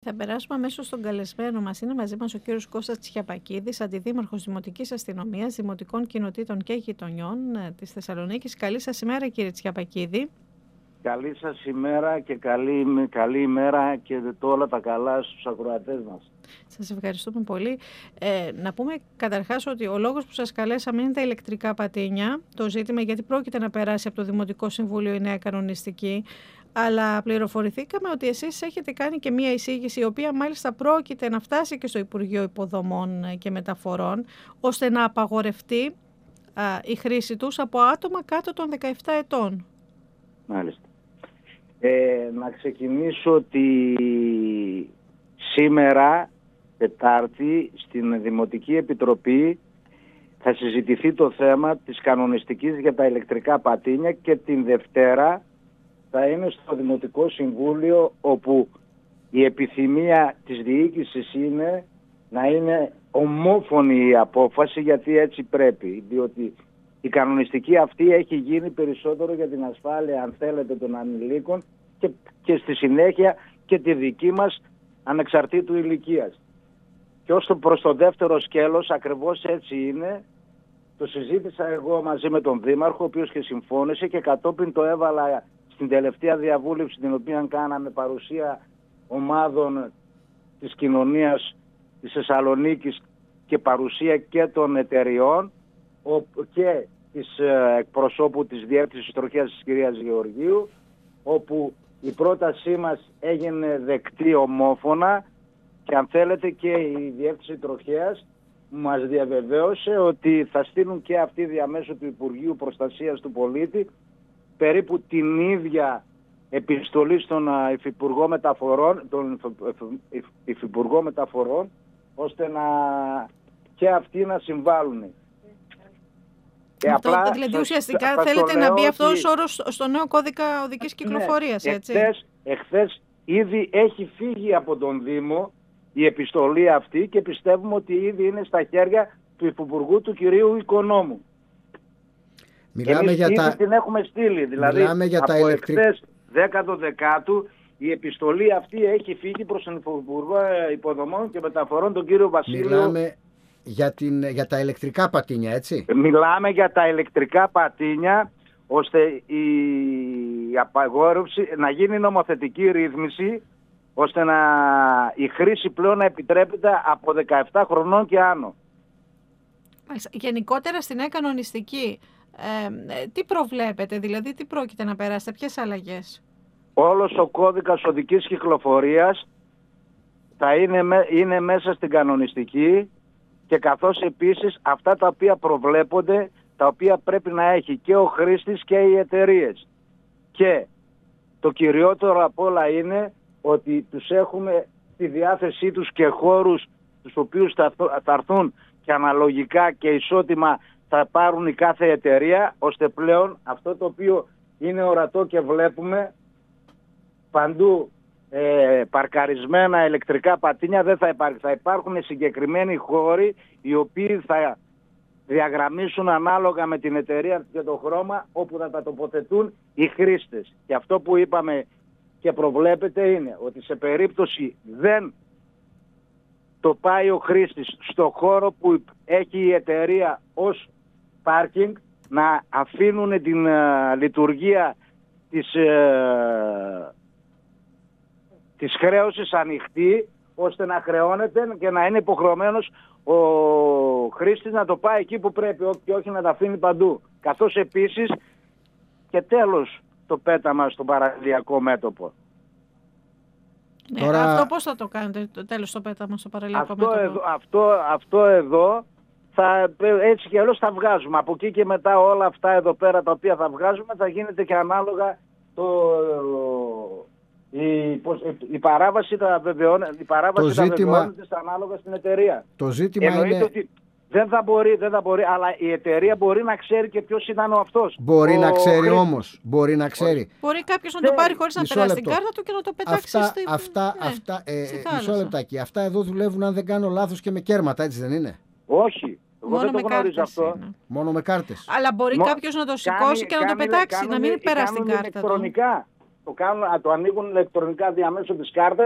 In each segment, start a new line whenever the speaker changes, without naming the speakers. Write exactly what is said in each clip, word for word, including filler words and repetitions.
Θα περάσουμε αμέσως στον καλεσμένο μας. Είναι μαζί μας ο κύριος Κώστας Τσιαπακίδης, Αντιδήμαρχος Δημοτικής Αστυνομίας, Δημοτικών Κοινοτήτων και Γειτονιών της Θεσσαλονίκης. Καλή σας ημέρα, κύριε Τσιαπακίδη.
Καλή σας ημέρα και καλή, καλή ημέρα και όλα τα καλά στους ακροατές μας.
Σας ευχαριστούμε πολύ. Ε, να πούμε καταρχάς ότι ο λόγος που σας καλέσαμε είναι τα ηλεκτρικά πατίνια. Το ζήτημα γιατί πρόκειται να περάσει από το Δημοτικό Συμβούλιο η νέα κανονιστική. Αλλά πληροφορηθήκαμε ότι εσείς έχετε κάνει και μία εισήγηση, η οποία μάλιστα πρόκειται να φτάσει και στο Υπουργείο Υποδομών και Μεταφορών, ώστε να απαγορευτεί α, η χρήση τους από άτομα κάτω των δεκαεπτά ετών.
Μάλιστα. Ε, να ξεκινήσω ότι σήμερα, Τετάρτη, στην Δημοτική Επιτροπή θα συζητηθεί το θέμα της κανονιστικής για τα ηλεκτρικά πατίνια και την Δευτέρα θα είναι στο Δημοτικό Συμβούλιο, όπου η επιθυμία της διοίκησης είναι να είναι ομόφωνη η απόφαση, γιατί έτσι πρέπει. Διότι η κανονιστική αυτή έχει γίνει περισσότερο για την ασφάλεια, αν θέλετε, των ανηλίκων και, και στη συνέχεια και τη δική μας ανεξαρτήτου ηλικίας. Και ως το προς το δεύτερο σκέλος ακριβώς έτσι είναι. Το συζήτησα εγώ μαζί με τον Δήμαρχο, ο οποίος και συμφώνησε, και κατόπιν το έβαλα στην τελευταία διαβούλευση, την οποία κάναμε παρουσία ομάδων της κοινωνίας της Θεσσαλονίκης και παρουσία και των εταιριών και της εκπροσώπου της Διεύθυνσης Τροχέας της κυρίας Γεωργίου, όπου η πρότασή μας έγινε δεκτή ομόφωνα και αν θέλετε και η Διεύθυνση Τροχέας μας διαβεβαίωσε ότι θα στείλουν και αυτή διαμέσου του Υπουργείου Προστασίας του Πολίτη περίπου την ίδια επιστολή στον Υφυπουργό Μεταφορών, τον Υφυπουργό Μεταφορών, ώστε να και αυτοί να συμβάλλουν.
Αυτό, απλά, δηλαδή ουσιαστικά θα, θέλετε να μπει αυτός ότι... όρος στο νέο κώδικα οδικής κυκλοφορίας, ναι, έτσι.
Εχθές, εχθές ήδη έχει φύγει από τον Δήμο η επιστολή αυτή και πιστεύουμε ότι ήδη είναι στα χέρια του Υφυπουργού του κυρίου Οικονόμου.
Μιλάμε
Εμείς
για
ήδη
τα...
την έχουμε στείλει, δηλαδή
Μιλάμε για
από
τα ηλεκτρικά.
εχθές δέκατο δεκάτου η επιστολή αυτή έχει φύγει προς τον Υπουργό Υποδομών και Μεταφορών, τον κύριο Βασίλειο.
Μιλάμε για, την, για τα ηλεκτρικά πατίνια, έτσι.
Μιλάμε για τα ηλεκτρικά πατίνια, ώστε η απαγόρευση να γίνει νομοθετική ρύθμιση, ώστε να η χρήση πλέον να επιτρέπεται από δεκαεπτά χρονών και άνω.
Γενικότερα στην νέα κανονιστική, ε, τι προβλέπετε, δηλαδή τι πρόκειται να περάσετε, ποιες αλλαγές?
Όλος ο κώδικας οδικής κυκλοφορίας θα είναι, είναι μέσα στην κανονιστική, και καθώς επίσης αυτά τα οποία προβλέπονται, τα οποία πρέπει να έχει και ο χρήστης και οι εταιρείες. Και το κυριότερο απ' όλα είναι ότι τους έχουμε στη διάθεσή τους και χώρους τους οποίους θα, θα έρθουν και αναλογικά και ισότιμα θα πάρουν η κάθε εταιρεία, ώστε πλέον αυτό το οποίο είναι ορατό και βλέπουμε παντού ε, παρκαρισμένα ηλεκτρικά πατίνια δεν θα υπάρχει. Θα υπάρχουν συγκεκριμένοι χώροι οι οποίοι θα διαγραμμίσουν ανάλογα με την εταιρεία και το χρώμα όπου θα τα τοποθετούν οι χρήστες. Και αυτό που είπαμε και προβλέπεται είναι ότι σε περίπτωση δεν το πάει ο χρήστης στο χώρο που έχει η εταιρεία ως πάρκινγκ, να αφήνουν την uh, λειτουργία της, uh, της χρέωσης ανοιχτή, ώστε να χρεώνεται και να είναι υποχρεωμένος ο χρήστης να το πάει εκεί που πρέπει και όχι να τα αφήνει παντού. Καθώς επίσης και τέλος το πέταμα στο παραλιακό μέτωπο.
Ναι,
Τώρα...
Αυτό πώς θα το κάνετε, το τέλος το πέταμα στο παραλιακό
αυτό
μέτωπο?
Εδώ, αυτό, αυτό εδώ θα, έτσι και αλλιώς θα βγάζουμε. Από εκεί και μετά όλα αυτά εδώ πέρα τα οποία θα βγάζουμε θα γίνεται και ανάλογα το... Η, η παράβαση θα βεβαιώνεται ζήτημα... ανάλογα στην εταιρεία.
Το ζήτημα
Εννοείται
είναι...
ότι δεν θα, μπορεί, δεν θα μπορεί, αλλά η εταιρεία μπορεί να ξέρει και ποιος ήταν ο αυτός.
Μπορεί
ο
να ξέρει
χρήστης.
όμως. Μπορεί να ξέρει.
Μπορεί κάποιος να το πάρει χωρίς να περάσει την κάρτα του και να το πετάξει
αυτά,
στη...
αυτά,
ναι,
αυτά, ε,
στη
μισό λεπτάκι. Αυτά εδώ δουλεύουν, αν δεν κάνω λάθος, και με κέρματα, έτσι δεν είναι?
Όχι. Εγώ
Μόνο
δεν το γνωρίζω αυτό.
Είναι.
Μόνο με κάρτες.
Αλλά μπορεί Μο... κάποιος να το σηκώσει και να το πετάξει, να μην περάσει την κάρτα
ηλεκτρονικά.
του.
Το, κάνουν, το ανοίγουν ηλεκτρονικά διαμέσου της κάρτας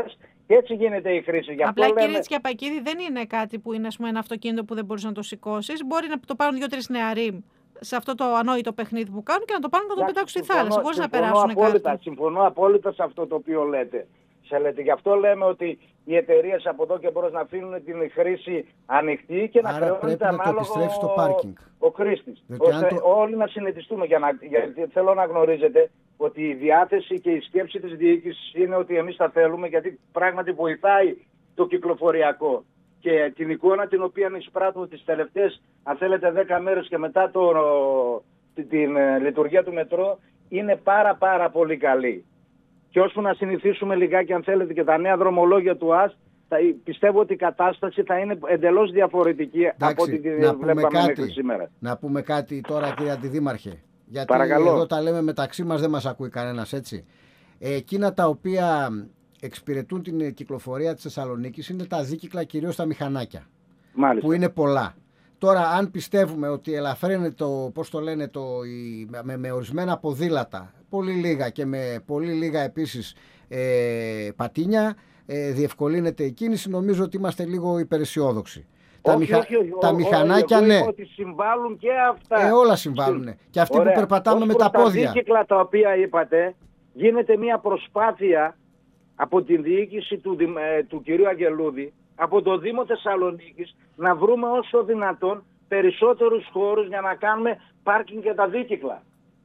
Και έτσι γίνεται η χρήση. Γι'
Απλά
λέμε...
κύριε Τσιαπακίδη, δεν είναι κάτι που είναι, ας πούμε, ένα αυτοκίνητο που δεν μπορείς να το σηκώσεις. Μπορεί να το πάρουν δύο-τρεις νεαροί σε αυτό το ανόητο παιχνίδι που κάνουν και να το πάρουν και να το πετάξουν στη θάλασσα, χωρίς να περάσουν
κάρτα. Συμφωνώ απόλυτα σε αυτό το οποίο λέτε. Σε λέτε. Γι' αυτό λέμε ότι οι εταιρείες από εδώ και μπρος να αφήνουν την χρήση ανοιχτή και
άρα
να χρεώνεται ανάλογο
στο πάρκινγκ.
ο χρήστης.
Ώστε
το... όλοι να συνετιστούμε. Για να... Γιατί θέλω να γνωρίζετε ότι η διάθεση και η σκέψη της διοίκησης είναι ότι εμείς τα θέλουμε, γιατί πράγματι βοηθάει το κυκλοφοριακό. Και την εικόνα την οποία εισπράττουμε τις τελευταίες, αν θέλετε, δέκα μέρες και μετά το, την, την λειτουργία του μετρό είναι πάρα πάρα πολύ καλή. Και ώσπου να συνηθίσουμε λιγάκι, αν θέλετε, και τα νέα δρομολόγια του ΑΣ, θα, πιστεύω ότι η κατάσταση θα είναι εντελώς διαφορετική. Εντάξει, από ό,τι την βλέπαμε κάτι, μέχρι σήμερα.
Να πούμε κάτι τώρα, κύριε Αντιδήμαρχε. Γιατί
Παρακαλώ.
Εδώ τα λέμε μεταξύ μας, δεν μας ακούει κανένας, έτσι. Ε, εκείνα τα οποία εξυπηρετούν την κυκλοφορία της Θεσσαλονίκης είναι τα δίκυκλα, κυρίως τα μηχανάκια.
Μάλιστα.
Που είναι πολλά. Τώρα, αν πιστεύουμε ότι ελαφρύνεται το, πώς το λένε, το, η, με, με ορισμένα ποδήλατα, πολύ λίγα και με πολύ λίγα επίσης ε, πατίνια, ε, διευκολύνεται η κίνηση, νομίζω ότι είμαστε λίγο υπεραισιόδοξοι. Τα, μηχα...
όχι, όχι,
τα
ό,
μηχανάκια,
ό,
ναι.
Ότι συμβάλλουν και αυτά.
Ε, όλα συμβάλλουν. Και αυτοί
Ωραία.
που περπατάμε
Ως
με τα πόδια.
Τα δίκυκλα τα οποία είπατε, γίνεται μια προσπάθεια από την διοίκηση του, ε, του κυρίου Αγγελούδη, από το Δήμο Θεσσαλονίκης, να βρούμε όσο δυνατόν περισσότερους χώρους για να κάνουμε πάρκινγκ για τα δίκυκλα.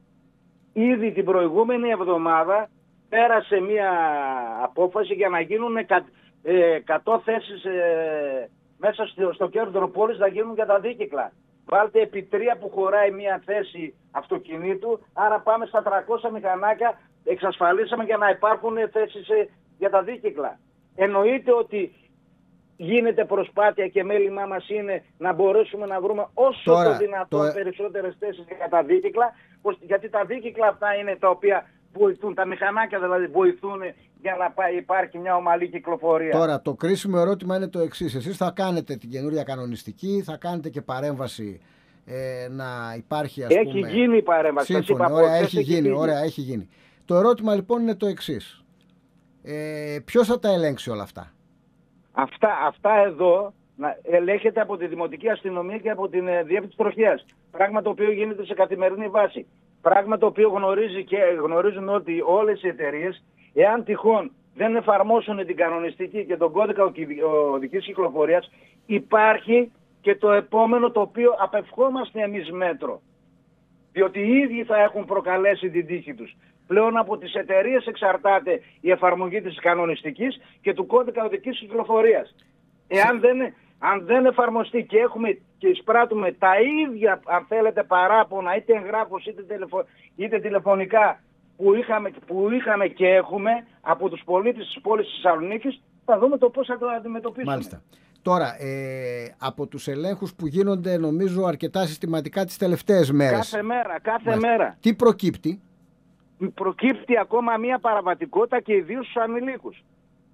Ήδη την προηγούμενη εβδομάδα πέρασε μια απόφαση για να γίνουν εκατό θέσεις ε, μέσα στο, στο κέντρο πόλης, να γίνουν για τα δίκυκλα. Βάλτε επί τρία που χωράει μια θέση αυτοκινήτου, άρα πάμε στα τριακόσια μηχανάκια, εξασφαλίσαμε για να υπάρχουν θέσεις ε, για τα δίκυκλα. Εννοείται ότι γίνεται προσπάθεια και μέλημά μας είναι να μπορέσουμε να βρούμε όσο
Τώρα,
το δυνατόν
το...
περισσότερες θέσεις για τα δίκυκλα, γιατί τα δίκυκλα αυτά είναι τα οποία βοηθούν, τα μηχανάκια δηλαδή βοηθούν για να πάει, υπάρχει μια ομαλή κυκλοφορία.
Τώρα το κρίσιμο ερώτημα είναι το εξής. Εσείς θα κάνετε την καινούρια κανονιστική, θα κάνετε και παρέμβαση ε, να υπάρχει, ας
έχει
πούμε...
Έχει γίνει η παρέμβαση.
Σύμφωνοι, ωραία, έχει, έχει γίνει, ωραία, έχει γίνει. Το ερώτημα λοιπόν είναι το εξής. Ε, ποιος θα τα ελέγξει όλα αυτά?
Αυτά, αυτά εδώ να ελέγχεται από τη Δημοτική Αστυνομία και από την ε, Διεύθυνση Τροχέας. Πράγμα το οποίο γίνεται σε καθημερινή βάση. Πράγμα το οποίο γνωρίζει και γνωρίζουν ότι όλες οι εταιρείες, εάν τυχόν δεν εφαρμόσουν την κανονιστική και τον κώδικα οδικής κυκλοφορίας, υπάρχει και το επόμενο το οποίο απευχόμαστε εμείς μέτρο. Διότι οι ίδιοι θα έχουν προκαλέσει την τύχη τους. Πλέον από τις εταιρείες εξαρτάται η εφαρμογή της κανονιστικής και του κώδικα οδικής κυκλοφορίας. Εάν δεν, αν δεν εφαρμοστεί και έχουμε και εισπράττουμε τα ίδια, αν θέλετε, παράπονα, είτε εγγράφος είτε, τηλεφω, είτε τηλεφωνικά που είχαμε, που είχαμε και έχουμε από τους πολίτες της πόλης της Θεσσαλονίκης, θα δούμε το πώς θα το αντιμετωπίσουμε.
Μάλιστα. Τώρα, ε, από τους ελέγχους που γίνονται νομίζω αρκετά συστηματικά τις τελευταίες μέρες.
Κάθε μέρα, κάθε
Μάλιστα.
μέρα.
Τι προκύπτει?
Προκύπτει ακόμα μια παραβατικότητα και ιδίως στους ανηλίκους.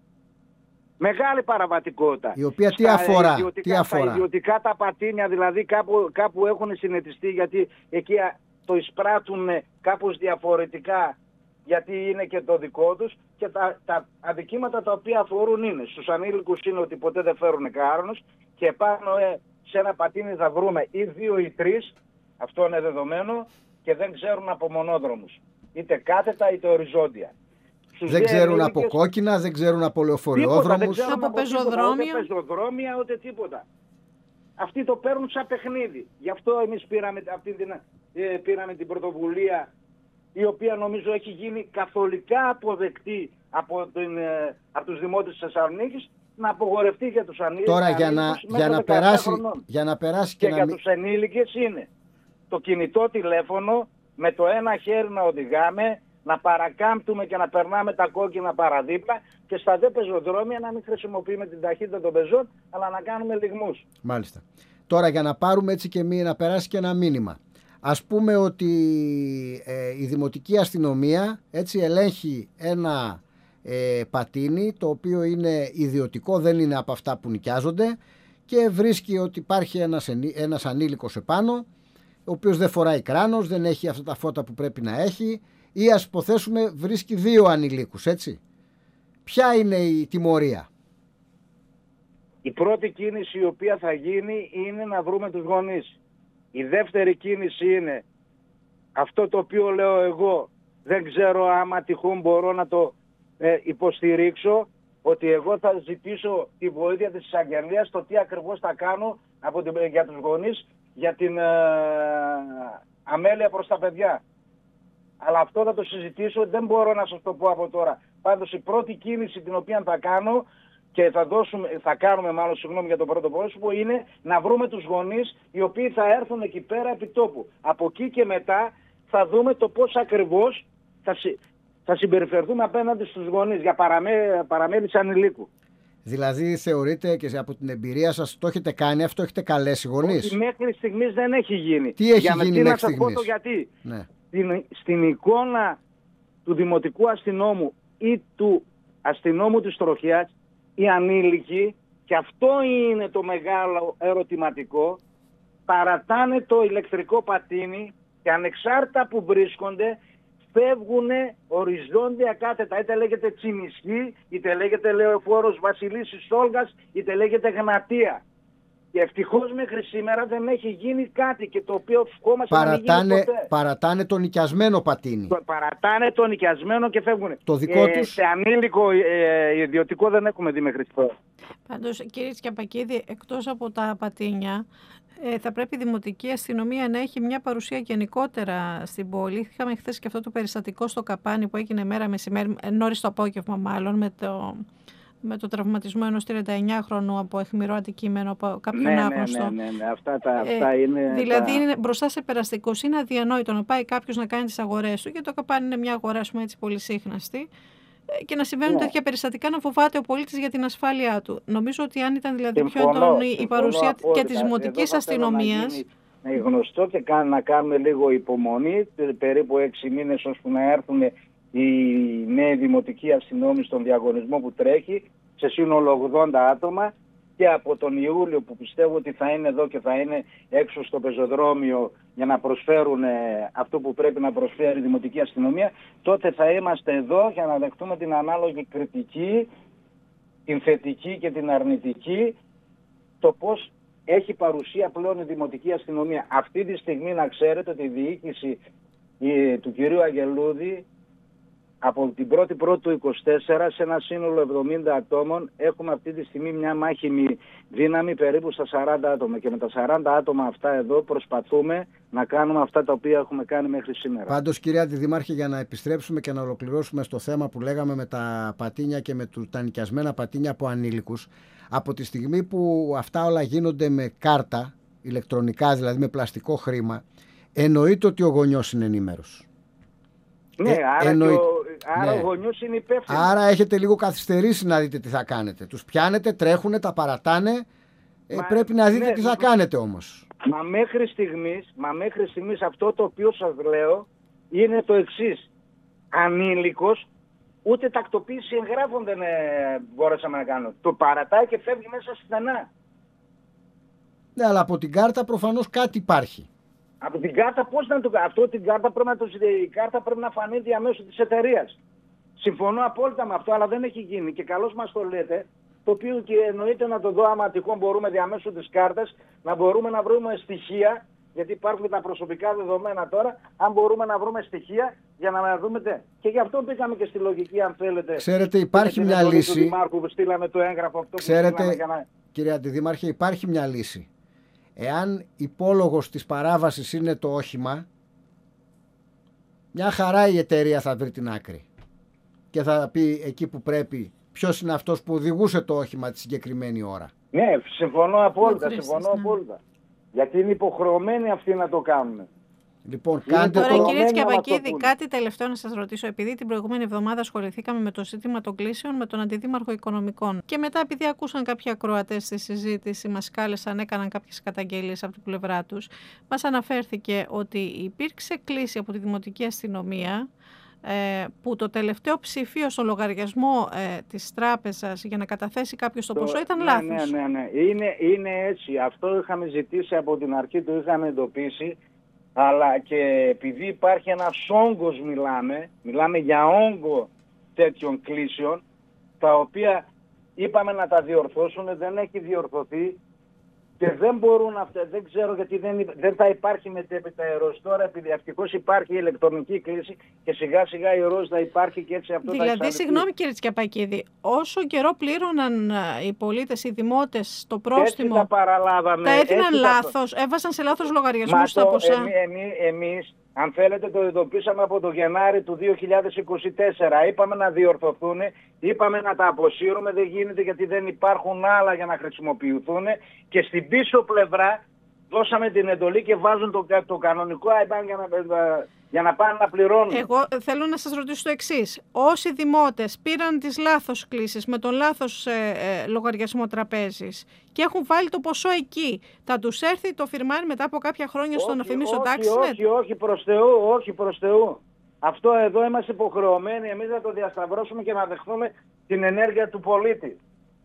Μεγάλη παραβατικότητα.
Η οποία τι
στα
αφορά?
Ιδιωτικά,
τι αφορά?
Στα ιδιωτικά τα πατίνια, δηλαδή κάπου, κάπου έχουν συνετιστεί, γιατί εκεί το εισπράττουν κάπως διαφορετικά, γιατί είναι και το δικό τους, και τα, τα αδικήματα τα οποία αφορούν είναι στους ανήλικους είναι ότι ποτέ δεν φέρουν κάρονος, και πάνω ε, σε ένα πατίνι θα βρούμε ή δύο ή τρεις, αυτό είναι δεδομένο, και δεν ξέρουν από μονόδρομους, είτε κάθετα είτε οριζόντια.
Στους δεν ξέρουν ενήλικες, από κόκκινα, δεν ξέρουν από λεωφορειόδρομους,
από, από πεζοδρόμια,
ούτε πεζοδρόμια, ούτε τίποτα. Αυτοί το παίρνουν σαν παιχνίδι. Γι' αυτό εμείς πήραμε, αυτή την, ε, πήραμε την πρωτοβουλία, η οποία νομίζω έχει γίνει καθολικά αποδεκτή από, την, ε, από τους δημότες της Θεσσαλονίκης, να απογορευτεί για τους ανήλικους.
Τώρα για να, για, να περάσει, για να περάσει και,
και
να
για
μη...
τους ενήλικες είναι το κινητό τηλέφωνο, με το ένα χέρι να οδηγάμε, να παρακάμπτουμε και να περνάμε τα κόκκινα παραδίπλα, και στα δε πεζοδρόμια να μην χρησιμοποιούμε την ταχύτητα των πεζών, αλλά να κάνουμε λιγμούς.
Μάλιστα. Τώρα για να πάρουμε έτσι και μη, να περάσει και ένα μήνυμα. Ας πούμε ότι ε, η Δημοτική Αστυνομία έτσι ελέγχει ένα ε, πατίνι, το οποίο είναι ιδιωτικό, δεν είναι από αυτά που νοικιάζονται, και βρίσκει ότι υπάρχει ένας, ένας ανήλικος επάνω, ο οποίος δεν φοράει κράνος, δεν έχει αυτά τα φώτα που πρέπει να έχει, ή ας υποθέσουμε βρίσκει δύο ανηλίκους, έτσι. ποια είναι η τιμωρία?
Η πρώτη κίνηση η οποία θα γίνει είναι να βρούμε τους γονείς. Η δεύτερη κίνηση είναι αυτό το οποίο λέω εγώ, δεν ξέρω άμα τυχόν μπορώ να το ε, υποστηρίξω, ότι εγώ θα ζητήσω τη βοήθεια της εισαγγελίας στο τι ακριβώς θα κάνω από την, για τους γονείς για την ε, αμέλεια προς τα παιδιά. Αλλά αυτό θα το συζητήσω, δεν μπορώ να σας το πω από τώρα. Πάντως η πρώτη κίνηση την οποία θα κάνω και θα, δώσουμε, θα κάνουμε μάλλον συγγνώμη για το πρώτο πρόσωπο είναι να βρούμε τους γονείς οι οποίοι θα έρθουν εκεί πέρα επί τόπου. Από εκεί και μετά θα δούμε το πώς ακριβώς θα, συ, θα συμπεριφερθούμε απέναντι στους γονείς για παραμέ, παραμέληση ανηλίκου.
Δηλαδή θεωρείτε και από την εμπειρία σας το έχετε κάνει αυτό, έχετε καλέσει γονείς?
Ότι μέχρι στιγμής δεν έχει γίνει.
Τι έχει
για
γίνει
να
μέχρι
σας
στιγμής?
πω το γιατί.
Ναι.
Στην, στην εικόνα του δημοτικού αστυνόμου ή του αστυνόμου της τροχιάς, οι ανήλικοι, και αυτό είναι το μεγάλο ερωτηματικό, παρατάνε το ηλεκτρικό πατίνι και ανεξάρτητα που βρίσκονται φεύγουν οριζόντια κάθετα. Είτε λέγεται Τσιμισκή, είτε λέγεται Λεωφόρος Βασιλής Σόλγας, είτε λέγεται Γνατία. Και ευτυχώς μέχρι σήμερα δεν έχει γίνει κάτι και το οποίο ευχόμαστε να μην γίνει ποτέ.
Παρατάνε το νοικιασμένο πατίνι.
Παρατάνε το νοικιασμένο και φεύγουν.
Το δικό
ε,
τους...
Σε ανήλικο ε, ιδιωτικό δεν έχουμε δει μέχρι τώρα.
Πάντως, κύριε Τσιαπακίδη, εκτός από τα πατίνια, ε, θα πρέπει η Δημοτική Αστυνομία να έχει μια παρουσία γενικότερα στην πόλη. Είχαμε χθες και αυτό το περιστατικό στο Καπάνι που έγινε μέρα μεσημέρι, νωρίς το απόγευμα μάλλον, με το... με το τραυματισμό ενός τριάντα εννιά χρονού από αιχμηρό αντικείμενο από κάποιον
ναι,
άγνωστο.
Ναι, ναι, ναι, αυτά, τα, αυτά ε, είναι...
Δηλαδή
τα...
είναι μπροστά σε περαστικούς. Είναι αδιανόητο να πάει κάποιος να κάνει τις αγορές του, γιατί το Καπάνι είναι μια αγορά, ας πούμε, έτσι, πολύ σύχναστη, και να συμβαίνουν ναι. τέτοια περιστατικά, να φοβάται ο πολίτης για την ασφάλειά του. Νομίζω ότι αν ήταν δηλαδή
συμφωνώ,
πιο έντονη η παρουσία
απόλυτα.
και της δημοτικής αστυνομίας...
Να είναι γνωστό και να κάνουμε λίγο υπομονή, περίπου έξι μήνες ώσπου να έρθουν οι νέοι δημοτικοί αστυνόμοι στον διαγωνισμό που τρέχει, σε σύνολο ογδόντα άτομα, και από τον Ιούλιο που πιστεύω ότι θα είναι εδώ και θα είναι έξω στο πεζοδρόμιο για να προσφέρουν αυτό που πρέπει να προσφέρει η Δημοτική Αστυνομία, τότε θα είμαστε εδώ για να δεχτούμε την ανάλογη κριτική, την θετική και την αρνητική, το πώς έχει παρουσία πλέον η Δημοτική Αστυνομία. Αυτή τη στιγμή να ξέρετε ότι η διοίκηση η, του κυρίου Αγγελούδη από την πρώτη πρώτη του είκοσι τέσσερα σε ένα σύνολο εβδομήντα ατόμων έχουμε αυτή τη στιγμή μια μάχημη δύναμη περίπου στα σαράντα άτομα, και με τα σαράντα άτομα αυτά εδώ προσπαθούμε να κάνουμε αυτά τα οποία έχουμε κάνει μέχρι σήμερα.
Πάντως, κυρία Αντιδήμαρχε, για να επιστρέψουμε και να ολοκληρώσουμε στο θέμα που λέγαμε με τα πατίνια και με τα νοικιασμένα πατίνια από ανήλικους, από τη στιγμή που αυτά όλα γίνονται με κάρτα, ηλεκτρονικά δηλαδή με πλαστικό χρήμα, εννοείται ότι ο γονιός είναι ενήμερος.
Ναι, ε, άρα,
εννοεί...
ο, άρα
ναι.
ο γονιός είναι υπεύθυνος.
Άρα έχετε λίγο καθυστερήσει να δείτε τι θα κάνετε. Τους πιάνετε, τρέχουνε, τα παρατάνε. Ε, πρέπει να δείτε ναι, τι θα ναι. κάνετε όμως.
Μα μέχρι στιγμής, μα μέχρι στιγμής αυτό το οποίο σας λέω είναι το εξής. Ανήλικος, ούτε τακτοποίηση εγγράφων δεν ε, μπόρεσαμε να κάνουμε. Το παρατάει και φεύγει μέσα στη στενά.
Ναι, αλλά από την κάρτα προφανώς κάτι υπάρχει.
Από την κάρτα πώς να το κάνει. Αυτό την κάρτα πρέπει να το η κάρτα πρέπει να φανεί διαμέσου της εταιρείας. Συμφωνώ απόλυτα με αυτό, αλλά δεν έχει γίνει. Και καλώς μας το λέτε, το οποίο και εννοείται να το δω άμα τυχόν μπορούμε διαμέσου της κάρτας να μπορούμε να βρούμε στοιχεία, γιατί υπάρχουν τα προσωπικά δεδομένα τώρα, αν μπορούμε να βρούμε στοιχεία για να δούμε τε. Και γι' αυτό πήγαμε και στη λογική, αν θέλετε.
Ξέρετε, υπάρχει μια λύση.
Του Δημάρχου που στείλαμε το έγγραφο αυτό.
Ξέρετε,
που για να...
κύριε Αντιδήμαρχε, υπάρχει μια λύση. Εάν υπόλογος της παράβασης είναι το όχημα, μια χαρά η εταιρεία θα βρει την άκρη και θα πει εκεί που πρέπει ποιος είναι αυτός που οδηγούσε το όχημα τη συγκεκριμένη ώρα.
Ναι, συμφωνώ απόλυτα, συμφωνώ ναι. απόλυτα. Γιατί είναι υποχρεωμένοι αυτοί να το κάνουν.
Λοιπόν, κάντε
Τώρα,
το...
κύριε Τσιαπακίδη, κάτι τελευταίο να σας ρωτήσω. Επειδή την προηγούμενη εβδομάδα ασχοληθήκαμε με το ζήτημα των κλήσεων με τον Αντιδήμαρχο Οικονομικών και μετά, επειδή ακούσαν κάποιοι ακροατές στη συζήτηση, μας κάλεσαν, έκαναν κάποιες καταγγελίες από την πλευρά τους, μας αναφέρθηκε ότι υπήρξε κλήση από τη Δημοτική Αστυνομία, ε, που το τελευταίο ψηφίο στο λογαριασμό ε, της τράπεζας για να καταθέσει κάποιος το, το ποσό ήταν
ναι,
λάθος.
Ναι, ναι, ναι. Είναι, είναι έτσι. Αυτό είχαμε ζητήσει από την αρχή, το είχαμε εντοπίσει. Αλλά και επειδή υπάρχει ένας όγκος, μιλάμε, μιλάμε για όγκο τέτοιων κλήσεων, τα οποία είπαμε να τα διορθώσουν, δεν έχει διορθωθεί και δεν μπορούν αυτά, δεν ξέρω γιατί δεν, δεν θα υπάρχει μετέπειτα η ροζ. Τώρα επειδή ευτυχώς υπάρχει η ηλεκτρονική κλίση και σιγά σιγά η ροζ θα υπάρχει και έτσι αυτό
δηλαδή,
θα
Δηλαδή, συγγνώμη κύριε Τσιαπακίδη, όσο καιρό πλήρωναν οι πολίτες, οι δημότες το πρόστιμο,
έτσι τα παραλάβαμε.
τα έδιναν
έτσι
λάθος, τα... έβασαν σε λάθος λογαριασμούς τα ποσά.
Εμεί, εμεί, εμείς, αν θέλετε, το ειδοποίησαμε από το Γενάρη του δύο χιλιάδες είκοσι τέσσερα. Είπαμε να διορθωθούν, είπαμε να τα αποσύρουμε, δεν γίνεται γιατί δεν υπάρχουν άλλα για να χρησιμοποιηθούν και στην πίσω πλευρά δώσαμε την εντολή και βάζουν το, το κανονικό άι μπαν για να, για να πάνε να πληρώνουν.
Εγώ θέλω να σας ρωτήσω το εξής. Όσοι δημότες πήραν τις λάθος κλήσεις με τον λάθος ε, ε, λογαριασμό τραπέζης και έχουν βάλει το ποσό εκεί, θα τους έρθει το φιρμάρι μετά από κάποια χρόνια στον Αφημίσιο TaxNet?
Όχι, όχι, προς Θεού, όχι προς Θεού. Αυτό εδώ είμαστε υποχρεωμένοι εμείς να το διασταυρώσουμε και να δεχθούμε την ενέργεια του πολίτη.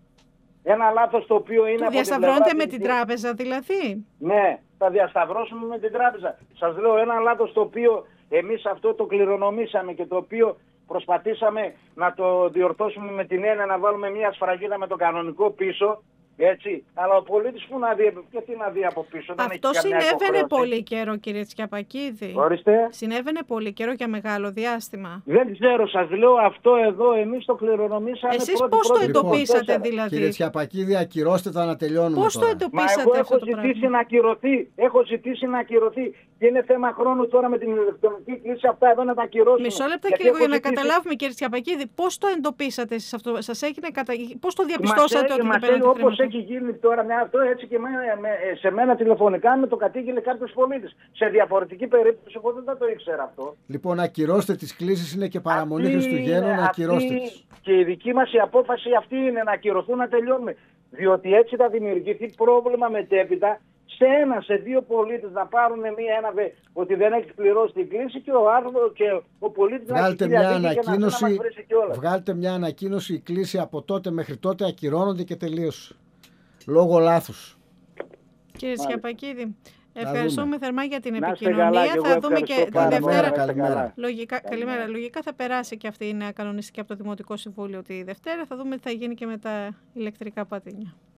Ένα λάθος το οποίο είναι...
Το διασταυρώνετε με την τράπεζα δηλαδή?
Ναι, θα διασταυρώσουμε με την τράπεζα. Σας λέω ένα λάθος το οποίο εμείς αυτό το κληρονομήσαμε και το οποίο προσπαθήσαμε να το διορθώσουμε με την έννοια να βάλουμε μια σφραγίδα με το κανονικό πίσω. Έτσι, αλλά ο πολίτης που να δει, και τι να δει από πίσω. Δεν
Αυτό
έχει
συνέβαινε πολύ καιρό, κύριε Τσιαπακίδη.
Ορίστε.
Συνέβαινε πολύ καιρό για μεγάλο διάστημα.
Δεν ξέρω, σας λέω αυτό εδώ, εμείς το κληρονομήσαμε.
Εσείς
πρώτη,
πώς
πρώτη,
το εντοπίσατε
πρώτη,
δηλαδή?
Κύριε Τσιαπακίδη, ακυρώστε τα να τελειώνουμε.
Πώς
τώρα.
το εντοπίσατε?
Μα εγώ έχω
αυτό το
ζητήσει
πράγμα?
να ακυρωθεί. Έχω ζητήσει να ακυρωθεί. Και είναι θέμα χρόνου τώρα με την ηλεκτρονική κλίση αυτά εδώ να τα ακυρώσουμε.
Μισό λεπτό
Γιατί
και λίγο για να
ζητήσει...
καταλάβουμε, κύριε Τσιαπακίδη, πώς το εντοπίσατε εσείς αυτό? Σας έγινε κατα... Πώς το διαπιστώσατε
μας
ότι
μας
δεν παίρνετε
όπως
χρήματα?
έχει γίνει τώρα μια, αυτό έτσι και με, με, σε μένα τηλεφωνικά με το κατήγγειλε κάποιος πολίτης. Σε διαφορετική περίπτωση εγώ δεν θα το ήξερα αυτό.
Λοιπόν, ακυρώστε τις κλήσεις, είναι και παραμονή
Αυτή
Χριστουγέννων,
είναι,
ακυρώστε
αυτή,
τις.
Και η δική μας η απόφαση αυτή είναι να ακυρωθούν, να τελειώνουμε. Διότι έτσι θα δημιουργηθεί πρόβλημα μετέπειτα σε ένα, σε δύο πολίτες να πάρουν μία ένα βε, ότι δεν έχει πληρώσει την κλήση και ο άνθρωπος και ο πολίτης
Βγάλτε
να
μια
έχει
ανακοίνωση,
να μας βρέσει κιόλας.
βγάλτε μια ανακοίνωση, η κλήση από τότε μέχρι τότε ακυρώνονται και τελείωσε. Λόγω λάθους.
Κύριε Τσιαπακίδη, ευχαριστούμε θερμά για την
Να είστε
επικοινωνία.
καλά, και
θα
εγώ
δούμε και τη
πάρα πολύ.
Δευτέρα.
Καλημέρα.
Λογικά, καλημέρα. Λογικά θα περάσει και αυτή η νέα κανονιστική από το Δημοτικό Συμβούλιο τη Δευτέρα. Θα δούμε τι θα γίνει και με τα ηλεκτρικά πατίνια.